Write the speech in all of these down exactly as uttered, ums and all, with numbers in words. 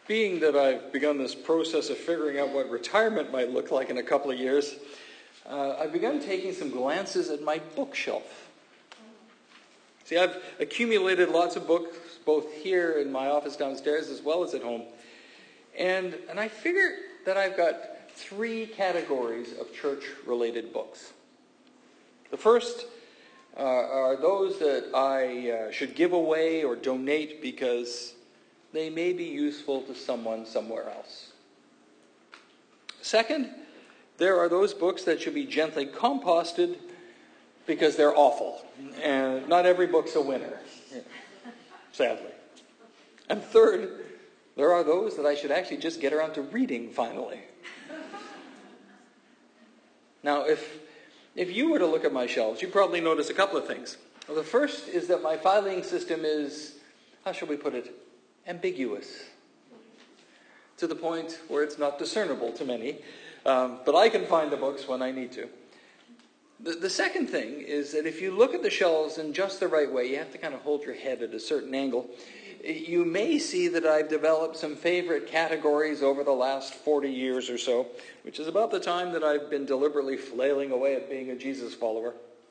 Being that I've begun this process of figuring out what retirement might look like in a couple of years, uh, I've begun taking some glances at my bookshelf. See, I've accumulated lots of books, both here in my office downstairs as well as at home. And, and I figure that I've got three categories of church-related books. The first uh, are those that I uh, should give away or donate because they may be useful to someone somewhere else. Second, there are those books that should be gently composted because they're awful. And not every book's a winner, sadly. And third, there are those that I should actually just get around to reading finally. Now, if if you were to look at my shelves, you'd probably notice a couple of things. Well, the first is that my filing system is, how shall we put it, ambiguous. To the point where it's not discernible to many. Um, but I can find the books when I need to. The, the second thing is that if you look at the shelves in just the right way, you have to kind of hold your head at a certain angle. You may see that I've developed some favorite categories over the last forty years or so, which is about the time that I've been deliberately flailing away at being a Jesus follower.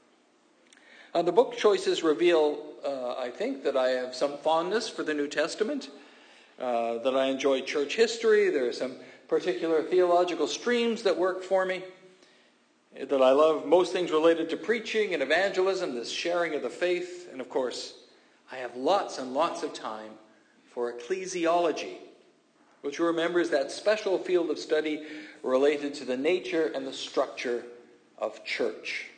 Uh, the book choices reveal, uh, I think, that I have some fondness for the New Testament, uh, that I enjoy church history. There are some particular theological streams that work for me, that I love most things related to preaching and evangelism, this sharing of the faith, and of course, I have lots and lots of time for ecclesiology, which you remember is that special field of study related to the nature and the structure of church.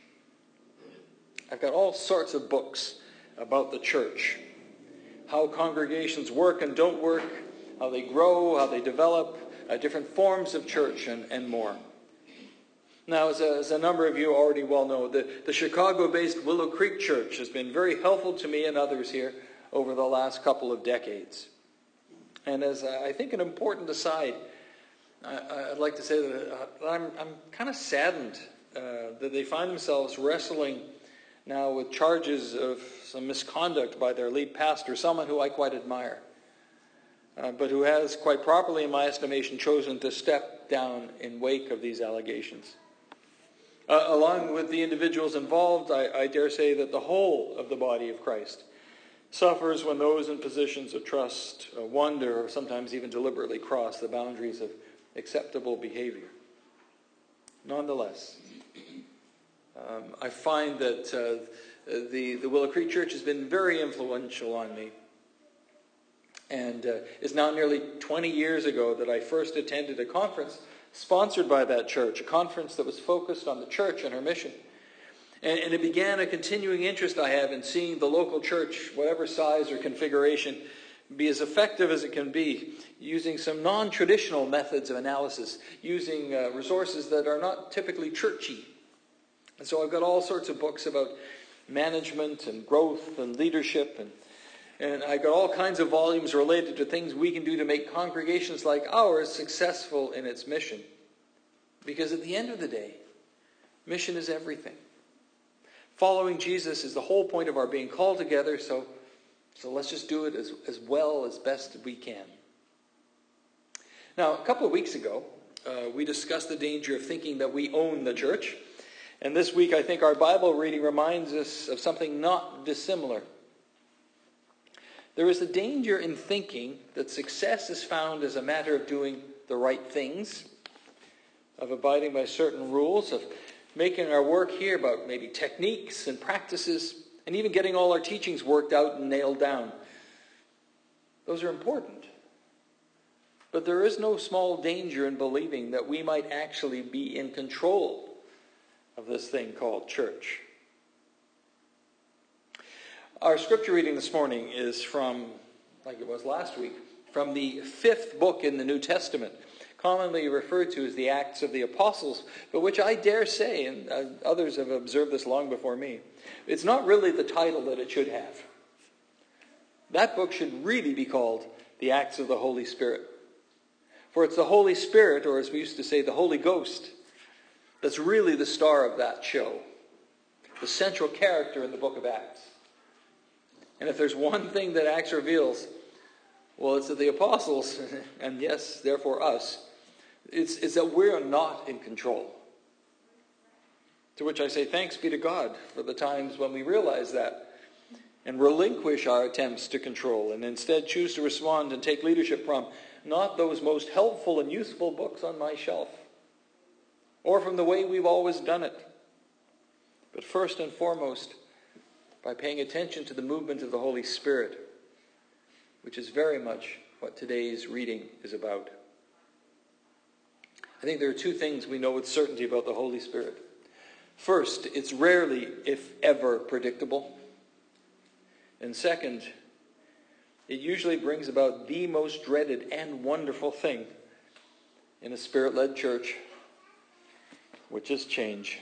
I've got all sorts of books about the church, how congregations work and don't work, how they grow, how they develop, uh, different forms of church, and, and more. Now, as a, as a number of you already well know, the, the Chicago-based Willow Creek Church has been very helpful to me and others here over the last couple of decades. And as uh, I think an important aside, I, I'd like to say that uh, I'm, I'm kind of saddened uh, that they find themselves wrestling now with charges of some misconduct by their lead pastor, someone who I quite admire, uh, but who has, quite properly in my estimation, chosen to step down in wake of these allegations. Uh, along with the individuals involved, I, I dare say that the whole of the body of Christ suffers when those in positions of trust uh, wonder or sometimes even deliberately cross the boundaries of acceptable behavior. Nonetheless, um, I find that uh, the, the Willow Creek Church has been very influential on me. And uh, it's now nearly twenty years ago that I first attended a conference sponsored by that church, a conference that was focused on the church and her mission. And, and it began a continuing interest I have in seeing the local church, whatever size or configuration, be as effective as it can be, using some non-traditional methods of analysis, using uh, resources that are not typically churchy. And so I've got all sorts of books about management and growth and leadership, and And I got all kinds of volumes related to things we can do to make congregations like ours successful in its mission. Because at the end of the day, mission is everything. Following Jesus is the whole point of our being called together, so, so let's just do it as, as well as best we can. Now, a couple of weeks ago, uh, we discussed the danger of thinking that we own the church. And this week, I think our Bible reading reminds us of something not dissimilar. There is a danger in thinking that success is found as a matter of doing the right things, of abiding by certain rules, of making our work here about maybe techniques and practices, and even getting all our teachings worked out and nailed down. Those are important. But there is no small danger in believing that we might actually be in control of this thing called church. Our scripture reading this morning is from, like it was last week, from the fifth book in the New Testament, commonly referred to as the Acts of the Apostles, but which I dare say, and uh, others have observed this long before me, it's not really the title that it should have. That book should really be called the Acts of the Holy Spirit. For it's the Holy Spirit, or as we used to say, the Holy Ghost, that's really the star of that show, the central character in the book of Acts. And if there's one thing that Acts reveals, Well, it's that the apostles, and yes, therefore us, it's, it's that we're not in control. To which I say, thanks be to God for the times when we realize that and relinquish our attempts to control and instead choose to respond and take leadership from not those most helpful and useful books on my shelf or from the way we've always done it, but first and foremost by paying attention to the movement of the Holy Spirit, which is very much what today's reading is about. I think there are two things we know with certainty about the Holy Spirit. First, it's rarely, if ever, predictable. And second, it usually brings about the most dreaded and wonderful thing in a Spirit-led church, which is change.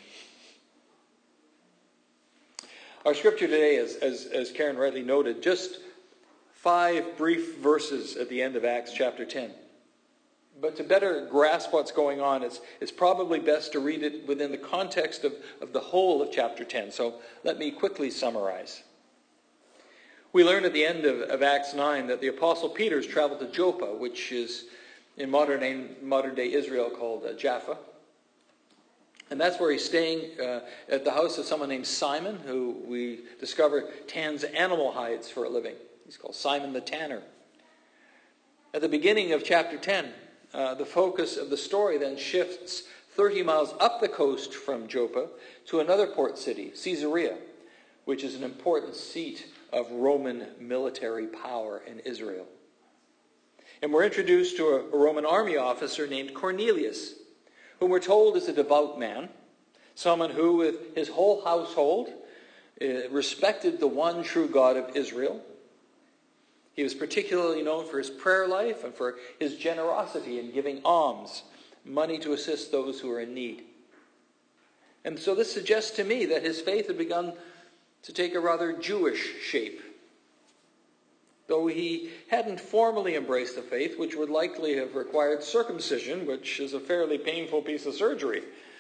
Our scripture today, as, as, as Karen rightly noted, just five brief verses at the end of Acts chapter ten. But to better grasp what's going on, it's, it's probably best to read it within the context of, of the whole of chapter ten. So let me quickly summarize. We learn at the end of, of Acts nine that the Apostle Peter's traveled to Joppa, which is in modern day, modern day Israel called uh, Jaffa. And that's where he's staying uh, at the house of someone named Simon, who we discover tans animal hides for a living. He's called Simon the Tanner. At the beginning of chapter ten, uh, the focus of the story then shifts thirty miles up the coast from Joppa to another port city, Caesarea, which is an important seat of Roman military power in Israel. And we're introduced to a, a Roman army officer named Cornelius, whom we're told is a devout man, someone who, with his whole household, uh, respected the one true God of Israel. He was particularly known for his prayer life and for his generosity in giving alms, money to assist those who are in need. And so this suggests to me that his faith had begun to take a rather Jewish shape. Though he hadn't formally embraced the faith, which would likely have required circumcision, which is a fairly painful piece of surgery.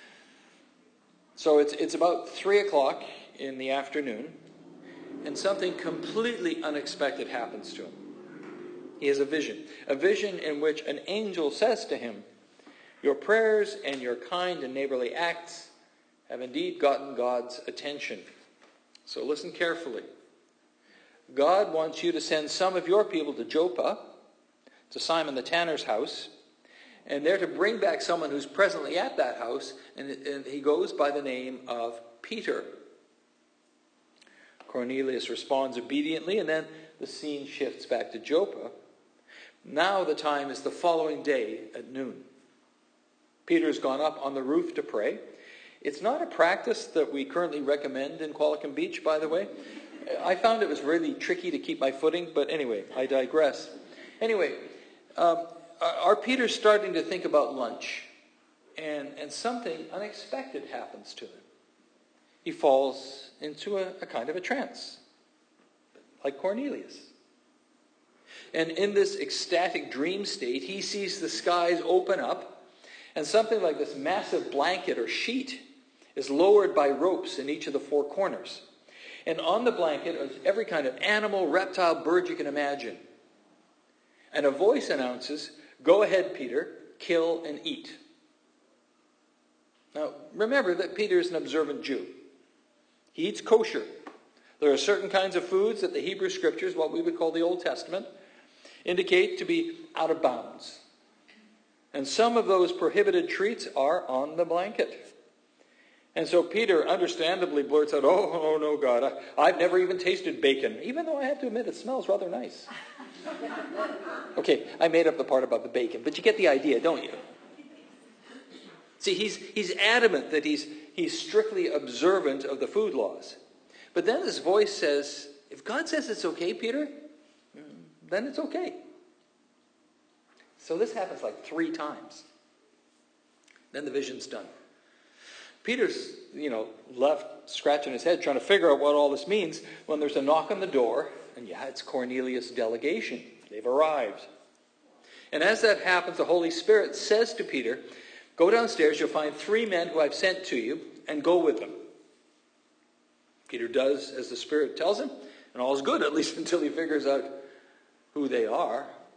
So it's, it's about three o'clock in the afternoon, and something completely unexpected happens to him. He has a vision, a vision in which an angel says to him, "Your prayers and your kind and neighborly acts have indeed gotten God's attention. So listen carefully. God wants you to send some of your people to Joppa, to Simon the Tanner's house, and they're to bring back someone who's presently at that house, and, and he goes by the name of Peter." Cornelius responds obediently, and then the scene shifts back to Joppa. Now the time is the following day at noon. Peter's gone up on the roof to pray. It's not a practice that we currently recommend in Qualicum Beach, by the way. I found it was really tricky to keep my footing, but anyway, I digress. Anyway, um, our Peter's starting to think about lunch, and, and something unexpected happens to him. He falls into a, a kind of a trance, like Cornelius. And in this ecstatic dream state, he sees the skies open up, and something like this massive blanket or sheet is lowered by ropes in each of the four corners. And on the blanket is every kind of animal, reptile, bird you can imagine. And a voice announces, "Go ahead, Peter, kill and eat." Now, remember that Peter is an observant Jew. He eats kosher. There are certain kinds of foods that the Hebrew Scriptures, what we would call the Old Testament, indicate to be out of bounds. And some of those prohibited treats are on the blanket. And so Peter understandably blurts out, oh, oh no, God, I, I've never even tasted bacon, even though I have to admit it smells rather nice. Okay, I made up the part about the bacon, but you get the idea, don't you? See, he's, he's adamant that he's, he's strictly observant of the food laws. But then this voice says, if God says it's okay, Peter, then it's okay. So this happens like three times. Then the vision's done. Peter's, you know, left scratching his head trying to figure out what all this means when there's a knock on the door, and yeah, it's Cornelius' delegation. They've arrived. And as that happens, the Holy Spirit says to Peter, "Go downstairs, you'll find three men who I've sent to you, and go with them." Peter does as the Spirit tells him, and all is good, at least until he figures out who they are.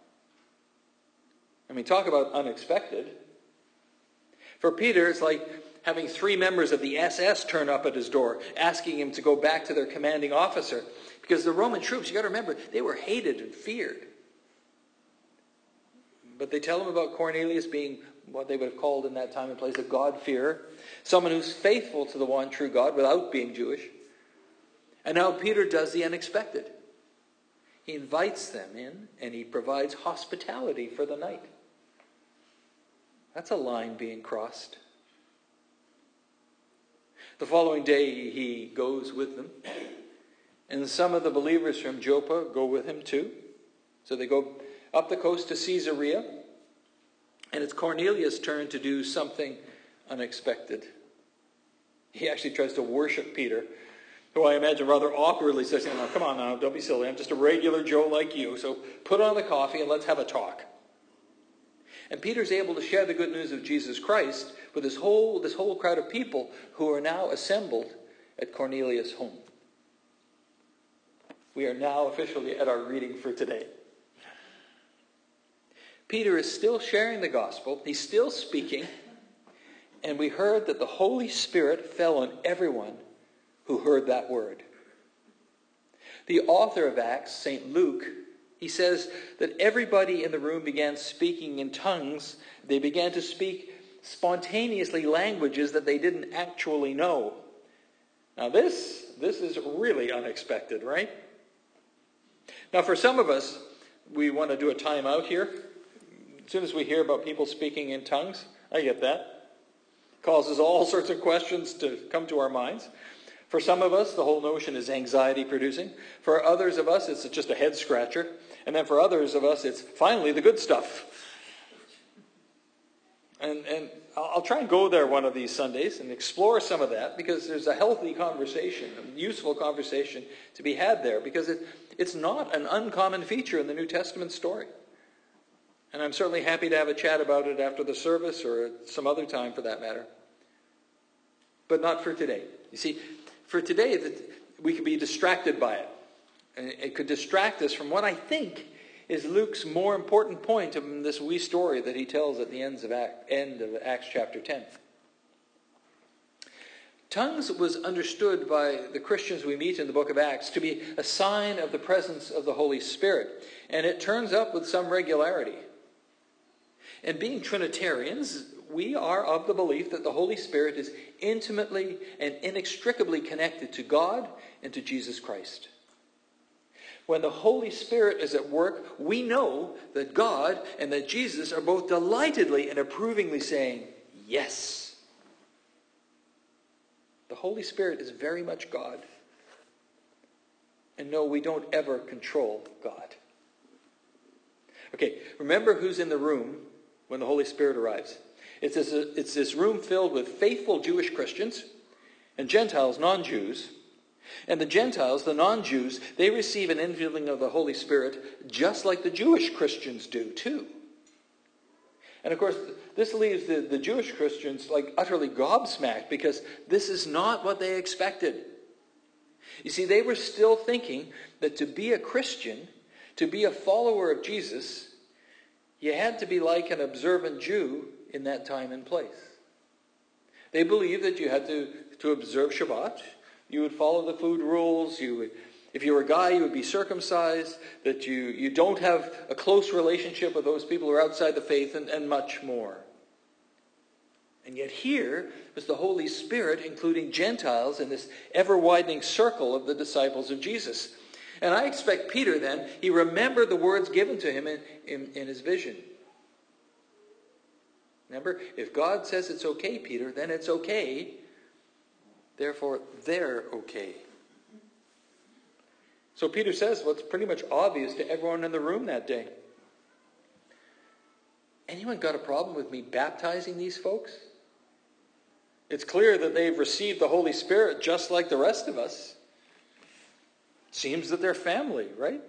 I mean, talk about unexpected. For Peter, it's like having three members of the S S turn up at his door, asking him to go back to their commanding officer. Because the Roman troops, you got to remember, they were hated and feared. But they tell him about Cornelius being what they would have called in that time and place a God-fearer, someone who's faithful to the one true God without being Jewish. And now Peter does the unexpected. He invites them in and he provides hospitality for the night. That's a line being crossed. The following day he goes with them. And some of the believers from Joppa go with him too. So they go up the coast to Caesarea. And it's Cornelius' turn to do something unexpected. He actually tries to worship Peter, who I imagine rather awkwardly says, "No, come on now, don't be silly. I'm just a regular Joe like you. So put on the coffee and let's have a talk." And Peter's able to share the good news of Jesus Christ with this whole, this whole crowd of people who are now assembled at Cornelius' home. We are now officially at our reading for today. Peter is still sharing the gospel. He's still speaking. And we heard that the Holy Spirit fell on everyone who heard that word. The author of Acts, Saint Luke, he says that everybody in the room began speaking in tongues. They began to speak spontaneously languages that they didn't actually know. Now this, this is really unexpected, right? Now for some of us, we want to do a time out here. As soon as we hear about people speaking in tongues, I get that. Causes all sorts of questions to come to our minds. For some of us, the whole notion is anxiety producing. For others of us, it's just a head scratcher. And then for others of us, it's finally the good stuff. And, and I'll try and go there one of these Sundays and explore some of that, because there's a healthy conversation, a useful conversation to be had there, because it, it's not an uncommon feature in the New Testament story. And I'm certainly happy to have a chat about it after the service or some other time for that matter. But not for today. You see, for today, we could be distracted by it. And it could distract us from what I think is Luke's more important point in this wee story that he tells at the ends of Act, end of Acts chapter ten. Tongues was understood by the Christians we meet in the book of Acts to be a sign of the presence of the Holy Spirit. And it turns up with some regularity. And being Trinitarians, we are of the belief that the Holy Spirit is intimately and inextricably connected to God and to Jesus Christ. When the Holy Spirit is at work, we know that God and that Jesus are both delightedly and approvingly saying, yes. The Holy Spirit is very much God. And no, we don't ever control God. Okay, remember who's in the room when the Holy Spirit arrives. It's this, it's this room filled with faithful Jewish Christians and Gentiles, non-Jews. And the Gentiles, the non-Jews, they receive an infilling of the Holy Spirit just like the Jewish Christians do too. And of course, this leaves the, the Jewish Christians like utterly gobsmacked, because this is not what they expected. You see, they were still thinking that to be a Christian, to be a follower of Jesus, you had to be like an observant Jew in that time and place. They believed that you had to, to observe Shabbat. You would follow the food rules. You would, if you were a guy, you would be circumcised. That you, you don't have a close relationship with those people who are outside the faith, and, and much more. And yet here was the Holy Spirit including Gentiles in this ever-widening circle of the disciples of Jesus. And I expect Peter then, he remembered the words given to him in, in, in his vision. Remember, if God says it's okay, Peter, then it's okay. Therefore, they're okay. So Peter says what's pretty much obvious to everyone in the room that day. Anyone got a problem with me baptizing these folks? It's clear that they've received the Holy Spirit just like the rest of us. Seems that they're family, right?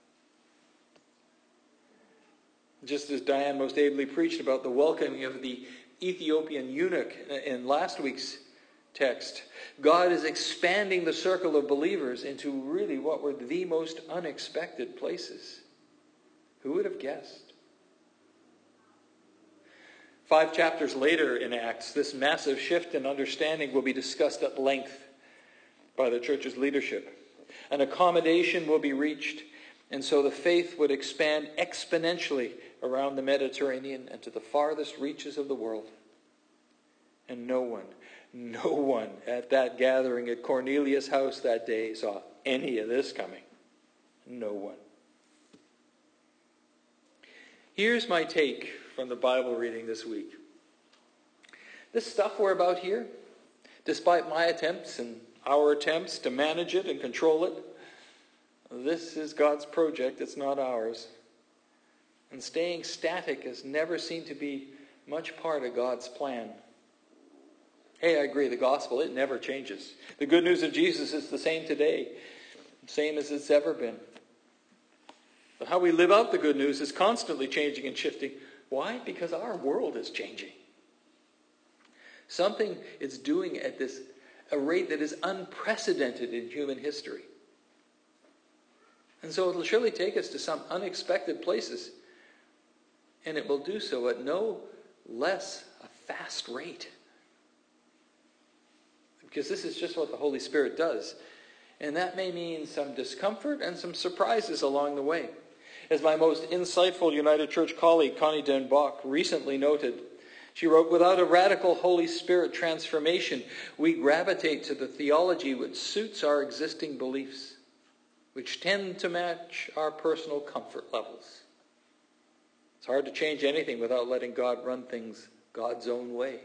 Just as Diane most ably preached about the welcoming of the Ethiopian eunuch in last week's text, God is expanding the circle of believers into really what were the most unexpected places. Who would have guessed? Five chapters later in Acts, this massive shift in understanding will be discussed at length by the church's leadership. An accommodation will be reached, and so the faith would expand exponentially around the Mediterranean and to the farthest reaches of the world. And no one, no one at that gathering at Cornelius' house that day saw any of this coming. No one. Here's my take from the Bible reading this week. This stuff we're about here, despite my attempts and our attempts to manage it and control it, this is God's project, it's not ours. And staying static has never seemed to be much part of God's plan. Hey, I agree, the gospel, it never changes. The good news of Jesus is the same today, same as it's ever been. But how we live out the good news is constantly changing and shifting. Why? Because our world is changing. Something it's doing at this a rate that is unprecedented in human history. And so it will surely take us to some unexpected places. And it will do so at no less a fast rate. Because this is just what the Holy Spirit does. And that may mean some discomfort and some surprises along the way. As my most insightful United Church colleague, Connie Den Bach, recently noted, she wrote, "Without a radical Holy Spirit transformation, we gravitate to the theology which suits our existing beliefs, which tend to match our personal comfort levels." It's hard to change anything without letting God run things God's own way.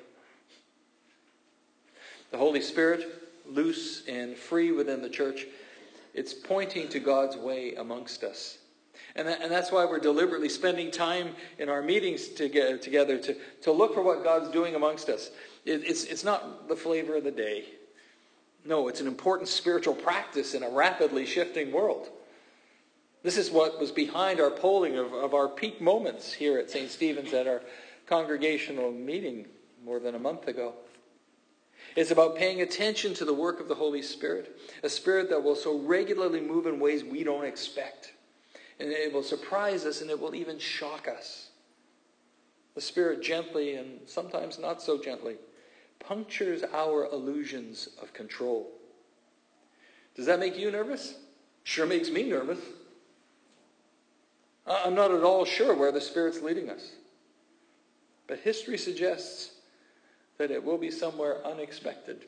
The Holy Spirit, loose and free within the church, it's pointing to God's way amongst us. And, that, and that's why we're deliberately spending time in our meetings to get, together to, to look for what God's doing amongst us. It, it's, it's not the flavor of the day. No, it's an important spiritual practice in a rapidly shifting world. This is what was behind our polling of, of our peak moments here at Saint Stephen's at our congregational meeting more than a month ago. It's about paying attention to the work of the Holy Spirit, a Spirit that will so regularly move in ways we don't expect. And it will surprise us and it will even shock us. The Spirit gently and sometimes not so gently punctures our illusions of control. Does that make you nervous? Sure makes me nervous. I'm not at all sure where the Spirit's leading us. But history suggests that it will be somewhere unexpected.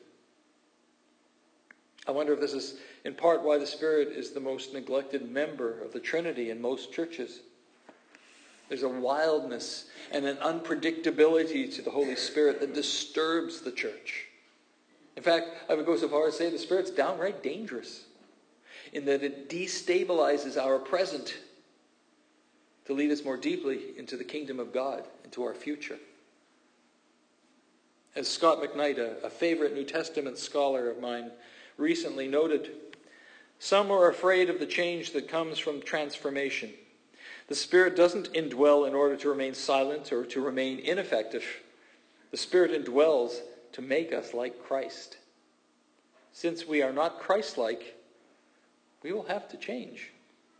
I wonder if this is in part why the Spirit is the most neglected member of the Trinity in most churches. There's a wildness and an unpredictability to the Holy Spirit that disturbs the church. In fact, I would go so far as to say the Spirit's downright dangerous in that it destabilizes our present to lead us more deeply into the kingdom of God, into our future. As Scott McKnight, a, a favorite New Testament scholar of mine, recently noted, some are afraid of the change that comes from transformation. The Spirit doesn't indwell in order to remain silent or to remain ineffective. The Spirit indwells to make us like Christ. Since we are not Christ-like, we will have to change.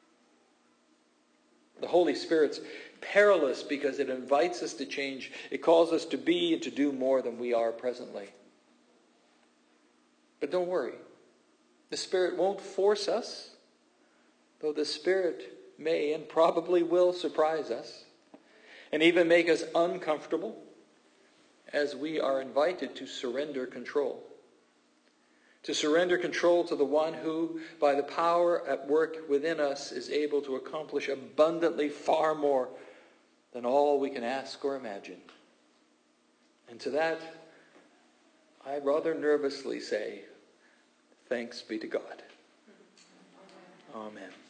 The Holy Spirit's perilous because it invites us to change. It calls us to be and to do more than we are presently. But don't worry. The Spirit won't force us, though the Spirit may and probably will surprise us and even make us uncomfortable as we are invited to surrender control. To surrender control to the one who, by the power at work within us, is able to accomplish abundantly far more than all we can ask or imagine. And to that, I rather nervously say, thanks be to God. Amen.